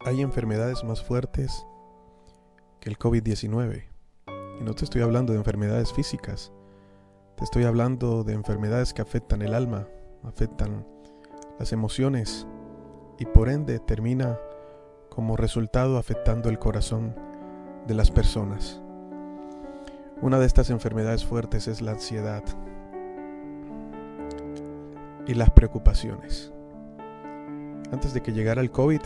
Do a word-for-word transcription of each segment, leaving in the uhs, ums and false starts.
Hay enfermedades más fuertes que el COVID diecinueve. Y no te estoy hablando de enfermedades físicas. Te estoy hablando de enfermedades que afectan el alma, afectan las emociones y por ende termina como resultado afectando el corazón de las personas. Una de estas enfermedades fuertes es la ansiedad y las preocupaciones. Antes de que llegara el COVID,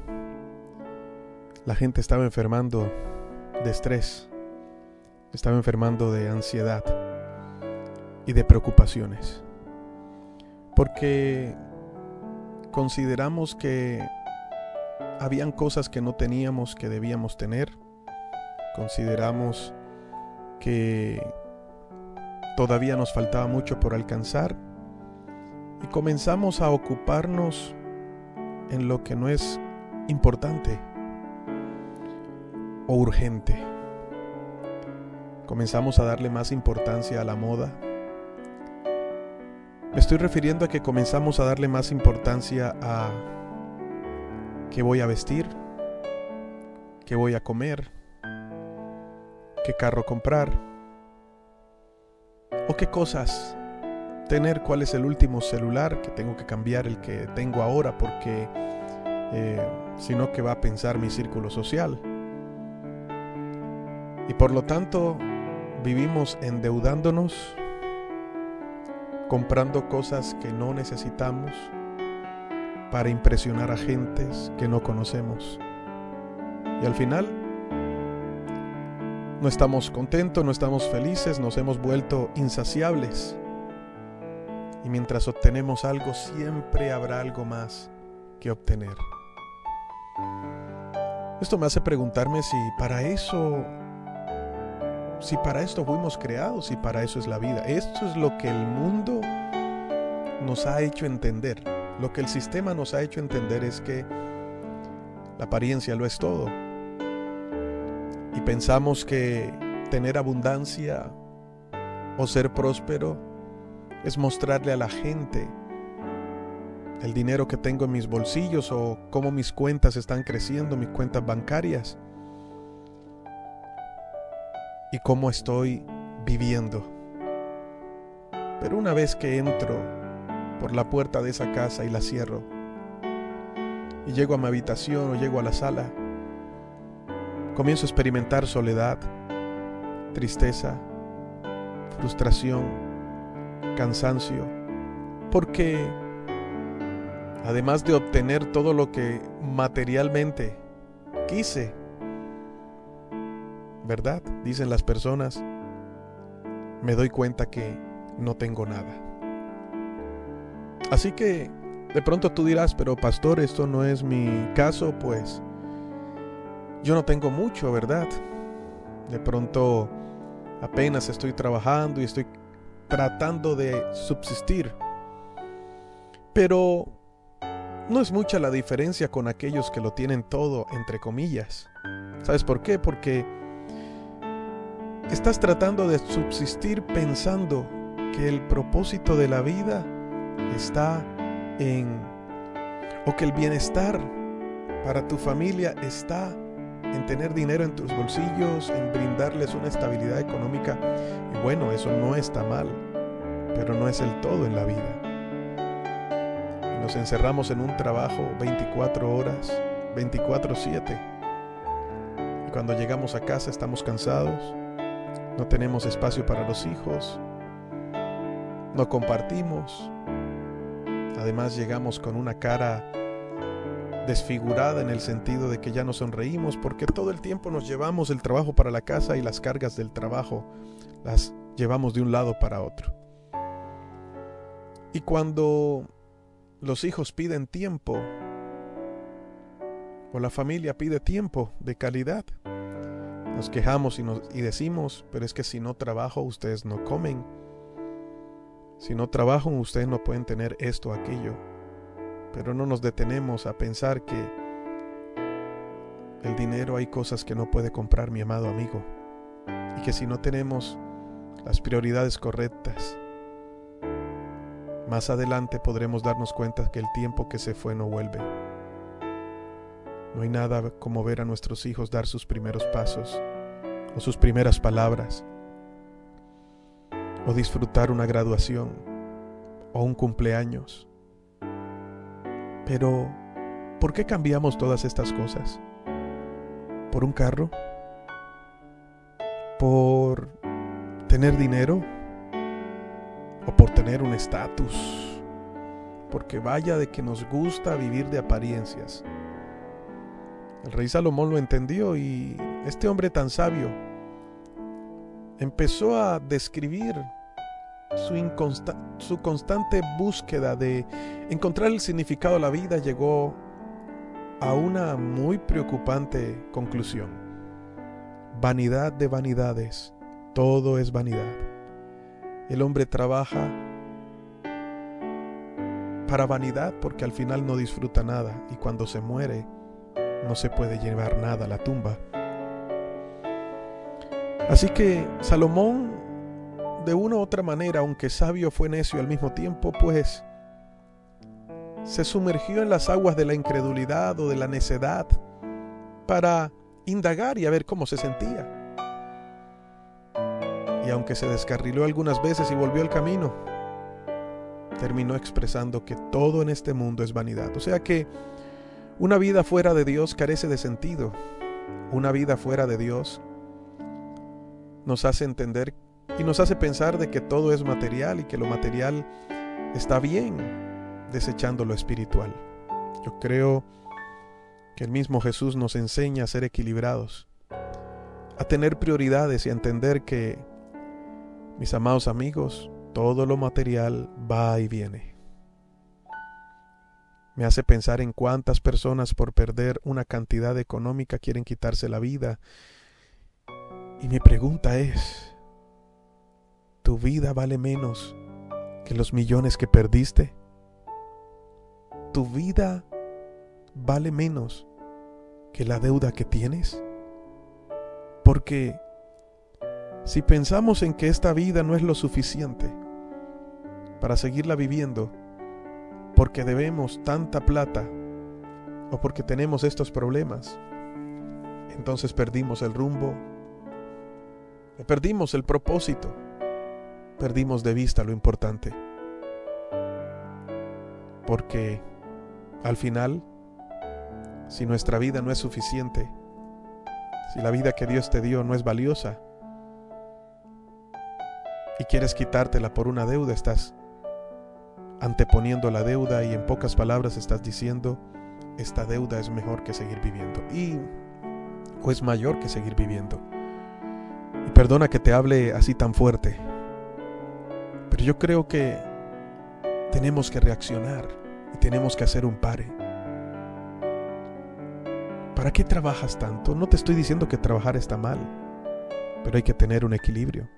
la gente estaba enfermando de estrés, estaba enfermando de ansiedad y de preocupaciones, porque consideramos que habían cosas que no teníamos que debíamos tener, consideramos que todavía nos faltaba mucho por alcanzar y comenzamos a ocuparnos en lo que no es importante o urgente. Comenzamos a darle más importancia a la moda. Me estoy refiriendo a que comenzamos a darle más importancia a qué voy a vestir, qué voy a comer, qué carro comprar o qué cosas tener, cuál es el último celular que tengo que cambiar el que tengo ahora porque eh, sino que va a pensar mi círculo social. Y por lo tanto vivimos endeudándonos, comprando cosas que no necesitamos para impresionar a gentes que no conocemos. Y al final no estamos contentos, no estamos felices, nos hemos vuelto insaciables. Y mientras obtenemos algo, siempre habrá algo más que obtener. Esto me hace preguntarme si para eso Si para esto fuimos creados, si para eso es la vida. Esto es lo que el mundo nos ha hecho entender. Lo que el sistema nos ha hecho entender es que la apariencia lo es todo. Y pensamos que tener abundancia o ser próspero es mostrarle a la gente el dinero que tengo en mis bolsillos o cómo mis cuentas están creciendo, mis cuentas bancarias. Y cómo estoy viviendo. Pero una vez que entro por la puerta de esa casa y la cierro y llego a mi habitación o llego a la sala, comienzo a experimentar soledad, tristeza, frustración, cansancio, porque además de obtener todo lo que materialmente quise, ¿verdad? Dicen las personas, me doy cuenta que no tengo nada. Así que de pronto tú dirás, pero pastor, esto no es mi caso, pues yo no tengo mucho, ¿verdad? De pronto apenas estoy trabajando y estoy tratando de subsistir. Pero no es mucha la diferencia con aquellos que lo tienen todo, entre comillas. ¿Sabes por qué? Porque estás tratando de subsistir pensando que el propósito de la vida está en, o que el bienestar para tu familia está en tener dinero en tus bolsillos, en brindarles una estabilidad económica. Y bueno, eso no está mal, pero no es el todo en la vida. Y nos encerramos en un trabajo veinticuatro horas, veinticuatro siete. Y cuando llegamos a casa estamos cansados. No tenemos espacio para los hijos, no compartimos, además llegamos con una cara desfigurada en el sentido de que ya no sonreímos porque todo el tiempo nos llevamos el trabajo para la casa y las cargas del trabajo las llevamos de un lado para otro. Y cuando los hijos piden tiempo o la familia pide tiempo de calidad, nos quejamos y, nos, y decimos, pero es que si no trabajo ustedes no comen. Si no trabajo ustedes no pueden tener esto o aquello. Pero no nos detenemos a pensar que el dinero hay cosas que no puede comprar, mi amado amigo. Y que si no tenemos las prioridades correctas, más adelante podremos darnos cuenta que el tiempo que se fue no vuelve. No hay nada como ver a nuestros hijos dar sus primeros pasos o sus primeras palabras, o disfrutar una graduación o un cumpleaños. Pero, ¿por qué cambiamos todas estas cosas? ¿Por un carro? ¿Por tener dinero? ¿O por tener un estatus? Porque vaya de que nos gusta vivir de apariencias. El rey Salomón lo entendió, y este hombre tan sabio empezó a describir su, inconsta- su constante búsqueda de encontrar el significado de la vida. Llegó a una muy preocupante conclusión: vanidad de vanidades, todo es vanidad. El hombre trabaja para vanidad porque al final no disfruta nada, y cuando se muere no se puede llevar nada a la tumba. Así que Salomón, de una u otra manera, aunque sabio, fue necio al mismo tiempo, pues se sumergió en las aguas de la incredulidad o de la necedad para indagar y a ver cómo se sentía. Y aunque se descarriló algunas veces y volvió al camino, terminó expresando que todo en este mundo es vanidad. O sea que una vida fuera de Dios carece de sentido. Una vida fuera de Dios nos hace entender y nos hace pensar de que todo es material y que lo material está bien, desechando lo espiritual. Yo creo que el mismo Jesús nos enseña a ser equilibrados, a tener prioridades y a entender que, mis amados amigos, todo lo material va y viene. Me hace pensar en cuántas personas por perder una cantidad económica quieren quitarse la vida. Y mi pregunta es, ¿tu vida vale menos que los millones que perdiste? ¿Tu vida vale menos que la deuda que tienes? Porque si pensamos en que esta vida no es lo suficiente para seguirla viviendo, porque debemos tanta plata o porque tenemos estos problemas, entonces perdimos el rumbo, perdimos el propósito, perdimos de vista lo importante. Porque al final, si nuestra vida no es suficiente, si la vida que Dios te dio no es valiosa y quieres quitártela por una deuda, estás anteponiendo la deuda y en pocas palabras estás diciendo: esta deuda es mejor que seguir viviendo, y o es mayor que seguir viviendo. Y perdona que te hable así tan fuerte, pero yo creo que tenemos que reaccionar y tenemos que hacer un pare. ¿Para qué trabajas tanto? No te estoy diciendo que trabajar está mal, pero hay que tener un equilibrio.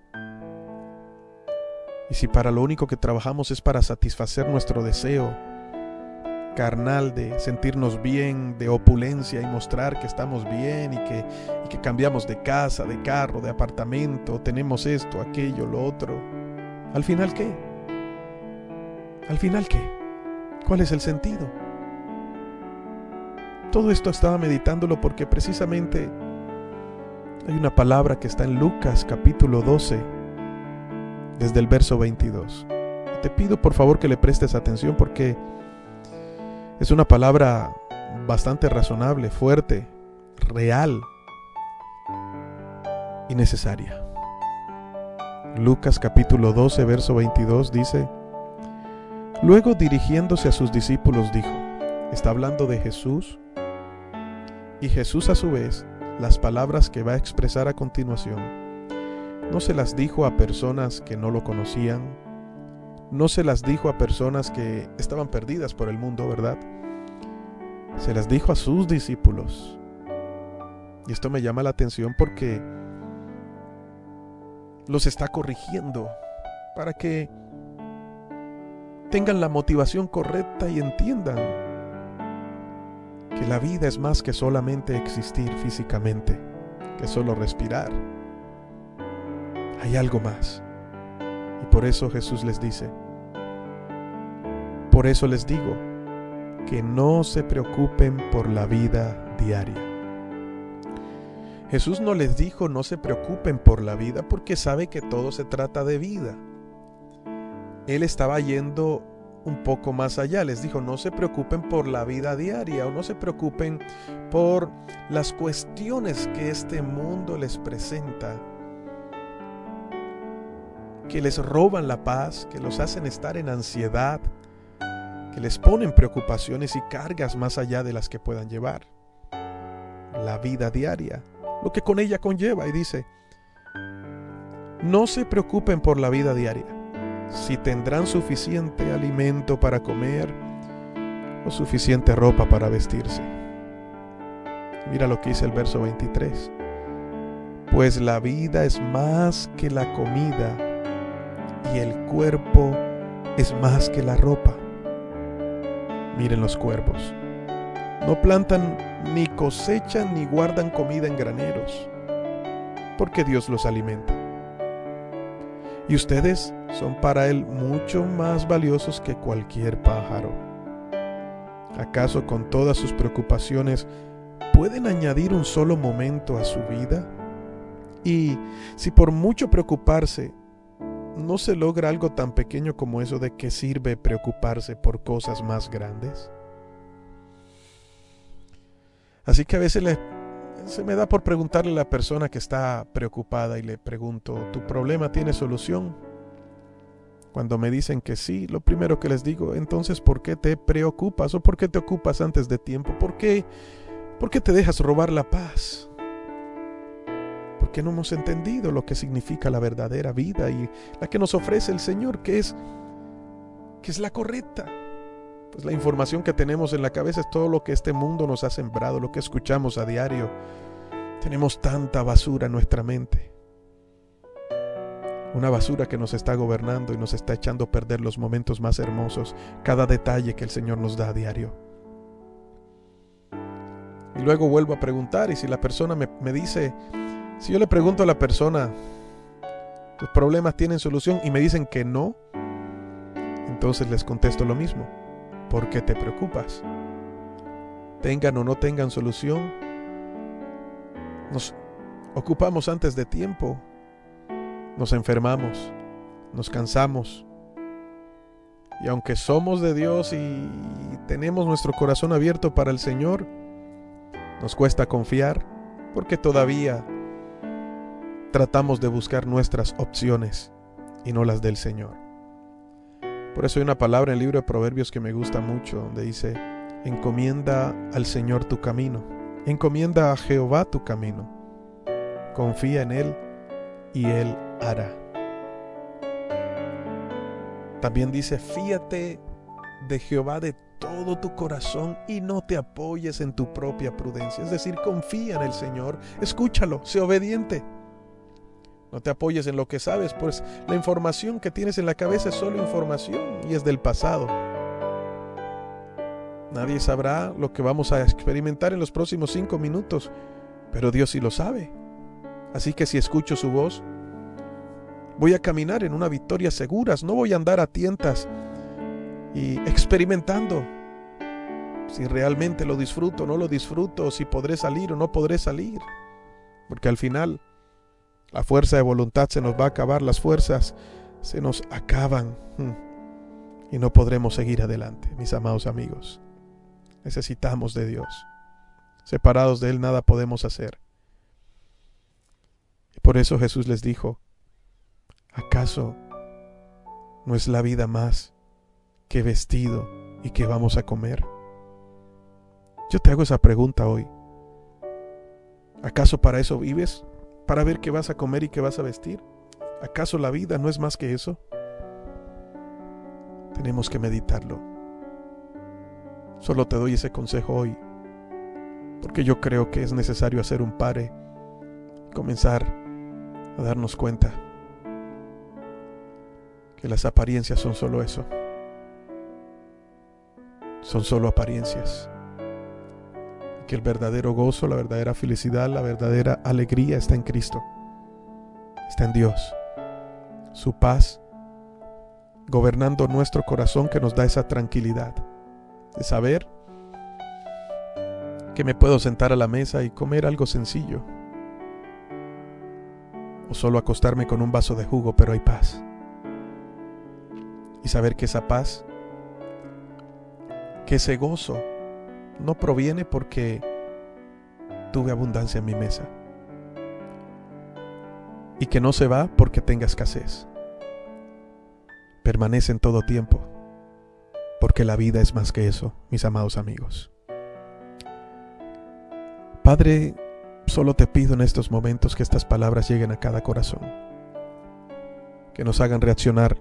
Y si para lo único que trabajamos es para satisfacer nuestro deseo carnal de sentirnos bien, de opulencia y mostrar que estamos bien y que, y que cambiamos de casa, de carro, de apartamento, tenemos esto, aquello, lo otro, ¿al final qué? ¿Al final qué? ¿Cuál es el sentido? Todo esto estaba meditándolo porque precisamente hay una palabra que está en Lucas capítulo doce, desde el verso veintidós. Te pido por favor que le prestes atención porque es una palabra bastante razonable, fuerte, real y necesaria. Lucas capítulo doce, verso veintidós dice: luego, dirigiéndose a sus discípulos, dijo, está hablando de Jesús, y Jesús a su vez, las palabras que va a expresar a continuación, no se las dijo a personas que no lo conocían, no se las dijo a personas que estaban perdidas por el mundo, ¿verdad? Se las dijo a sus discípulos. Y esto me llama la atención porque los está corrigiendo para que tengan la motivación correcta y entiendan que la vida es más que solamente existir físicamente, que solo respirar. Hay algo más. Y por eso Jesús les dice: por eso les digo, que no se preocupen por la vida diaria. Jesús no les dijo no se preocupen por la vida porque sabe que todo se trata de vida. Él estaba yendo un poco más allá. Les dijo no se preocupen por la vida diaria o no se preocupen por las cuestiones que este mundo les presenta, que les roban la paz, que los hacen estar en ansiedad, que les ponen preocupaciones y cargas más allá de las que puedan llevar. La vida diaria, lo que con ella conlleva, y dice, no se preocupen por la vida diaria, si tendrán suficiente alimento para comer o suficiente ropa para vestirse. Mira lo que dice el verso veintitrés. Pues la vida es más que la comida y el cuerpo es más que la ropa. Miren los cuervos. No plantan ni cosechan ni guardan comida en graneros, porque Dios los alimenta. Y ustedes son para Él mucho más valiosos que cualquier pájaro. ¿Acaso con todas sus preocupaciones pueden añadir un solo momento a su vida? Y si por mucho preocuparse no se logra algo tan pequeño como eso, ¿de qué sirve preocuparse por cosas más grandes? Así que a veces le, se me da por preguntarle a la persona que está preocupada y le pregunto, ¿tu problema tiene solución? Cuando me dicen que sí, lo primero que les digo, entonces, ¿por qué te preocupas? ¿O por qué te ocupas antes de tiempo? ¿Por qué, por qué te dejas robar la paz? Porque no hemos entendido lo que significa la verdadera vida y la que nos ofrece el Señor, que es, que es la correcta. Pues la información que tenemos en la cabeza es todo lo que este mundo nos ha sembrado, lo que escuchamos a diario. Tenemos tanta basura en nuestra mente. Una basura que nos está gobernando y nos está echando a perder los momentos más hermosos, cada detalle que el Señor nos da a diario. Y luego vuelvo a preguntar, y si la persona me, me dice, si yo le pregunto a la persona, ¿tus problemas tienen solución? Y me dicen que no, entonces les contesto lo mismo. ¿Por qué te preocupas? Tengan o no tengan solución, nos ocupamos antes de tiempo, nos enfermamos, nos cansamos. Y aunque somos de Dios y tenemos nuestro corazón abierto para el Señor, nos cuesta confiar porque todavía tratamos de buscar nuestras opciones y no las del Señor. Por eso hay una palabra en el libro de Proverbios que me gusta mucho, donde dice, encomienda al Señor tu camino, encomienda a Jehová tu camino, confía en Él y Él hará. También dice, fíate de Jehová de todo tu corazón y no te apoyes en tu propia prudencia. Es decir, confía en el Señor, escúchalo, sé obediente. No te apoyes en lo que sabes, pues la información que tienes en la cabeza es solo información y es del pasado. Nadie sabrá lo que vamos a experimentar en los próximos cinco minutos, pero Dios sí lo sabe. Así que si escucho su voz, voy a caminar en una victoria segura, no voy a andar a tientas y experimentando si realmente lo disfruto o no lo disfruto, si podré salir o no podré salir, porque al final la fuerza de voluntad se nos va a acabar, las fuerzas se nos acaban y no podremos seguir adelante, mis amados amigos. Necesitamos de Dios. Separados de Él nada podemos hacer. Y por eso Jesús les dijo, ¿acaso no es la vida más que vestido y que vamos a comer? Yo te hago esa pregunta hoy. ¿Acaso para eso vives? ¿Para ver qué vas a comer y qué vas a vestir? ¿Acaso la vida no es más que eso? Tenemos que meditarlo. Solo te doy ese consejo hoy, porque yo creo que es necesario hacer un pare, comenzar a darnos cuenta que las apariencias son solo eso. Son solo apariencias. Que el verdadero gozo, la verdadera felicidad, la verdadera alegría está en Cristo. Está en Dios. Su paz gobernando nuestro corazón que nos da esa tranquilidad. de saber que me puedo sentar a la mesa y comer algo sencillo, o solo acostarme con un vaso de jugo, pero hay paz. Y saber que esa paz, que ese gozo, no proviene porque tuve abundancia en mi mesa, y que no se va porque tenga escasez. Permanece en todo tiempo, porque la vida es más que eso, mis amados amigos. Padre, solo te pido en estos momentos que estas palabras lleguen a cada corazón, que nos hagan reaccionar,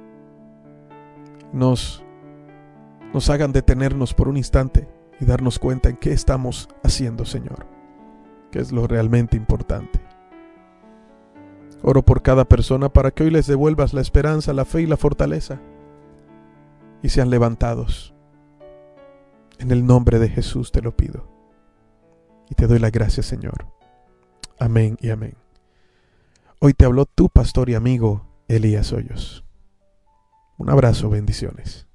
nos, nos hagan detenernos por un instante y darnos cuenta en qué estamos haciendo, Señor, que es lo realmente importante. Oro por cada persona para que hoy les devuelvas la esperanza, la fe y la fortaleza, y sean levantados. En el nombre de Jesús te lo pido. Y te doy las gracias, Señor. Amén y amén. Hoy te habló tu pastor y amigo Elías Hoyos. Un abrazo, bendiciones.